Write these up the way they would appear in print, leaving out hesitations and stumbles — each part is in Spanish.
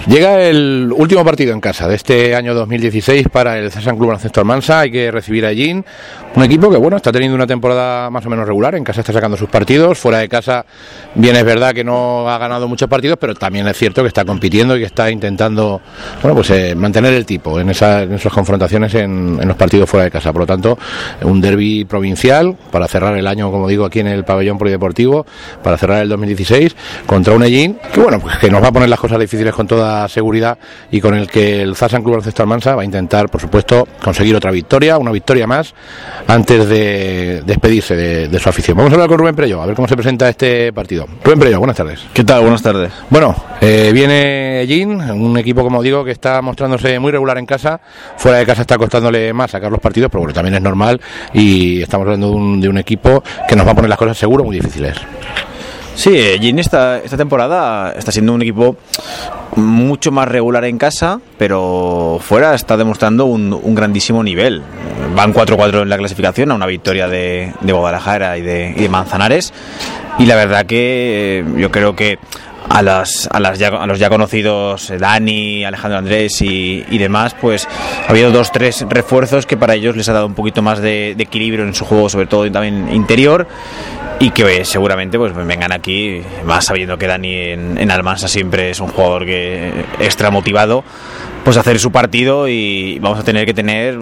Llega el último partido en casa de este año 2016 para el Zasan Club Baloncesto Almansa. Hay que recibir a Ellín, un equipo que bueno, está teniendo una temporada más o menos regular. En casa está sacando sus partidos, fuera de casa bien es verdad que no ha ganado muchos partidos, pero también es cierto que está compitiendo y que está intentando mantener el tipo en esas confrontaciones en los partidos fuera de casa. Por lo tanto, un derbi provincial para cerrar el año, como digo, aquí en el pabellón polideportivo, para cerrar el 2016 contra un Ellín que nos va a poner las cosas difíciles con toda seguridad, y con el que el Zasan Club Baloncesto Almansa va a intentar, por supuesto, conseguir otra victoria, una victoria más, antes de despedirse de su afición. Vamos a hablar con Rubén Prelló, a ver cómo se presenta este partido. Rubén Prelló, buenas tardes. ¿Qué tal? Buenas tardes. Bueno, viene Ellín, un equipo, como digo, que está mostrándose muy regular en casa. Fuera de casa está costándole más sacar los partidos, pero bueno, también es normal, y estamos hablando de un equipo que nos va a poner las cosas seguro muy difíciles. Sí, Ellín esta temporada está siendo un equipo mucho más regular en casa, pero fuera está demostrando un grandísimo nivel. Van 4-4 en la clasificación, a una victoria de Guadalajara y de Manzanares, y la verdad que yo creo que a los ya conocidos Dani, Alejandro Andrés y demás, pues ha habido 2-3 refuerzos que para ellos les ha dado un poquito más de equilibrio en su juego, sobre todo también interior, y que seguramente pues vengan aquí, más sabiendo que Dani en Almansa siempre es un jugador que extra motivado, pues hacer su partido, y vamos a tener que tener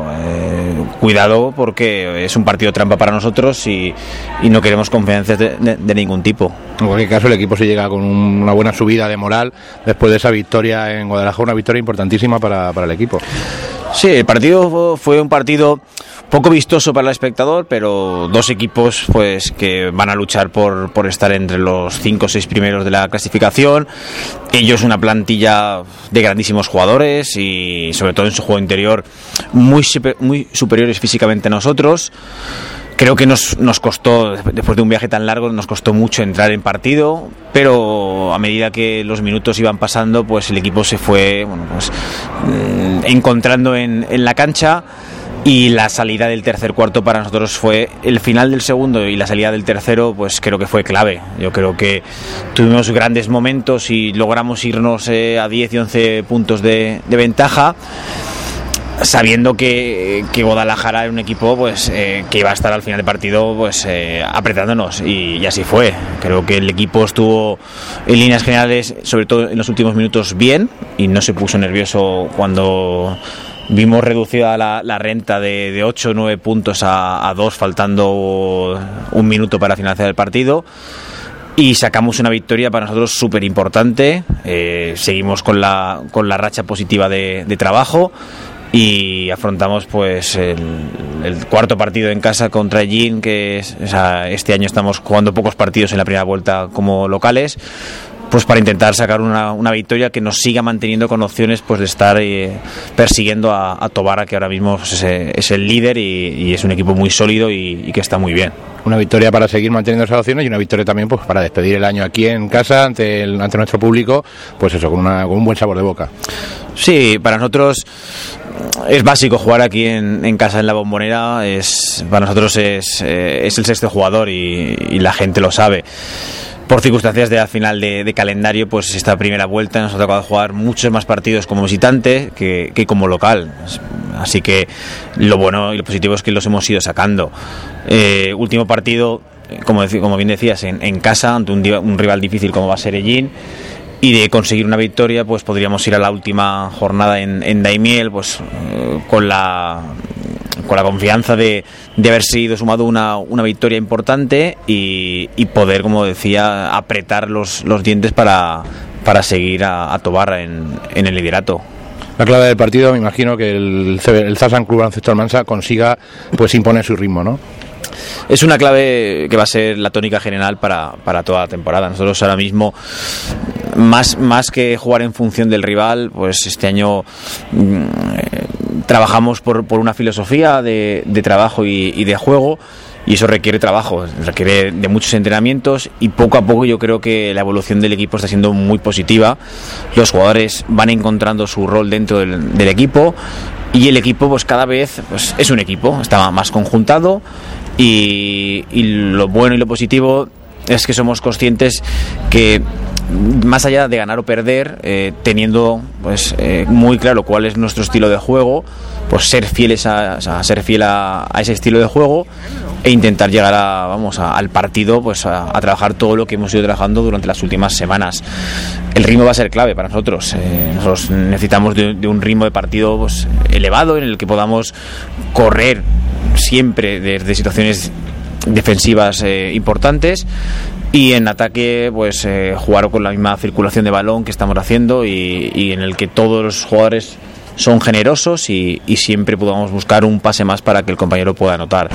cuidado, porque es un partido trampa para nosotros y no queremos confianzas de ningún tipo. En cualquier caso, el equipo se llega con una buena subida de moral después de esa victoria en Guadalajara, una victoria importantísima para el equipo. Sí, el partido fue un partido poco vistoso para el espectador, pero dos equipos pues que van a luchar por estar entre los 5 o 6 primeros de la clasificación. Ellos una plantilla de grandísimos jugadores y sobre todo en su juego interior muy superiores físicamente a nosotros. Creo que nos costó, después de un viaje tan largo, nos costó mucho entrar en partido, pero a medida que los minutos iban pasando, pues el equipo se fue encontrando en la cancha, y la salida del tercer cuarto para nosotros fue el final del segundo, y la salida del tercero pues creo que fue clave. Yo creo que tuvimos grandes momentos y logramos irnos a 10 y 11 puntos de ventaja, sabiendo que Guadalajara era un equipo que iba a estar al final del partido apretándonos, y así fue. Creo que el equipo estuvo en líneas generales, sobre todo en los últimos minutos, bien, y no se puso nervioso cuando vimos reducida la renta de 8 o 9 puntos a 2, faltando un minuto para finalizar el partido. Y sacamos una victoria para nosotros súper importante. Seguimos con la racha positiva de trabajo, y afrontamos pues el cuarto partido en casa contra Ellín, este año estamos jugando pocos partidos en la primera vuelta como locales, pues para intentar sacar una victoria que nos siga manteniendo con opciones pues de estar persiguiendo a Tobarra, que ahora mismo es el líder y es un equipo muy sólido y que está muy bien. Una victoria para seguir manteniendo esas opciones, y una victoria también pues para despedir el año aquí en casa ante nuestro público, pues eso, con un buen sabor de boca. Sí, para nosotros es básico jugar aquí en casa, en la Bombonera. Para nosotros es el sexto jugador y la gente lo sabe. Por circunstancias de al final de calendario, pues esta primera vuelta nos ha tocado jugar muchos más partidos como visitante que como local. Así que lo bueno y lo positivo es que los hemos ido sacando. Último partido, como bien decías, en casa, ante un rival difícil como va a ser Ellín. Y de conseguir una victoria, pues podríamos ir a la última jornada en Daimiel, pues con la confianza de haberse ido sumado una victoria importante y poder, como decía, apretar los dientes para seguir a Tobarra en el liderato. La clave del partido, me imagino que el Zasan Club Baloncesto Almansa consiga pues imponer su ritmo, ¿no? Es una clave que va a ser la tónica general para toda la temporada. Nosotros ahora mismo, más que jugar en función del rival, pues este año trabajamos por una filosofía de trabajo y de juego, y eso requiere trabajo, requiere de muchos entrenamientos, y poco a poco yo creo que la evolución del equipo está siendo muy positiva. Los jugadores van encontrando su rol dentro del equipo, y el equipo pues cada vez pues es un equipo, está más conjuntado, y lo bueno y lo positivo es que somos conscientes que más allá de ganar o perder, teniendo pues muy claro cuál es nuestro estilo de juego, pues ser fieles a ese estilo de juego e intentar llegar al partido, pues a trabajar todo lo que hemos ido trabajando durante las últimas semanas. El ritmo va a ser clave para nosotros. Nosotros necesitamos de un ritmo de partido pues elevado, en el que podamos correr siempre desde situaciones defensivas importantes, y en ataque pues jugar con la misma circulación de balón que estamos haciendo, y en el que todos los jugadores son generosos y siempre podamos buscar un pase más para que el compañero pueda anotar.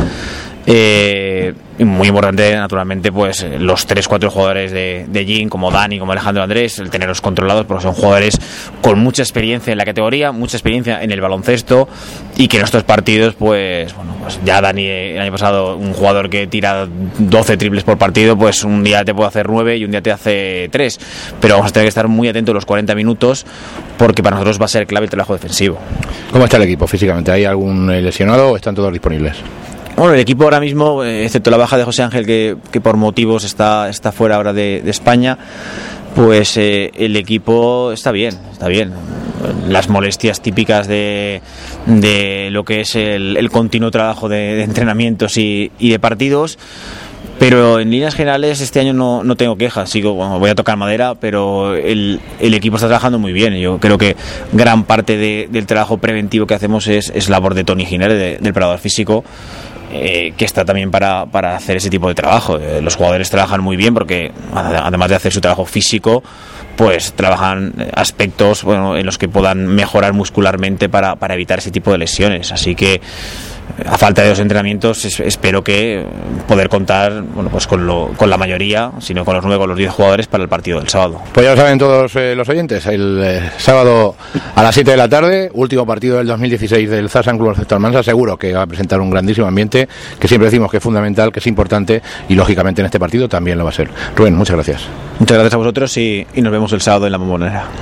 Muy importante, naturalmente, pues los 3-4 jugadores de Jin, como Dani, como Alejandro Andrés, el tenerlos controlados, porque son jugadores con mucha experiencia en la categoría, mucha experiencia en el baloncesto, y que en estos partidos, pues ya Dani, el año pasado, un jugador que tira 12 triples por partido, pues un día te puede hacer 9 y un día te hace 3, pero vamos a tener que estar muy atentos los 40 minutos, porque para nosotros va a ser clave el trabajo defensivo. ¿Cómo está el equipo físicamente? ¿Hay algún lesionado o están todos disponibles? Bueno, el equipo ahora mismo, excepto la baja de José Ángel, que por motivos está fuera ahora de España, pues el equipo está bien. Las molestias típicas de lo que es el continuo trabajo de entrenamientos y de partidos, pero en líneas generales este año no tengo quejas. Voy a tocar madera, pero el equipo está trabajando muy bien. Yo creo que gran parte del trabajo preventivo que hacemos es labor de Toni Giner, del preparador físico, que está también para hacer ese tipo de trabajo. Los jugadores trabajan muy bien porque, además de hacer su trabajo físico, pues trabajan aspectos en los que puedan mejorar muscularmente para evitar ese tipo de lesiones. Así que, a falta de 2 entrenamientos, espero que poder contar pues con la mayoría, sino con los 9 o los 10 jugadores para el partido del sábado. Pues ya lo saben todos los oyentes, el sábado a las 7 de la tarde, último partido del 2016 del Zasan Club Baloncesto Almansa. Seguro que va a presentar un grandísimo ambiente, que siempre decimos que es fundamental, que es importante, y lógicamente en este partido también lo va a ser. Rubén, muchas gracias. Muchas gracias a vosotros y nos vemos el sábado en la Bombonera.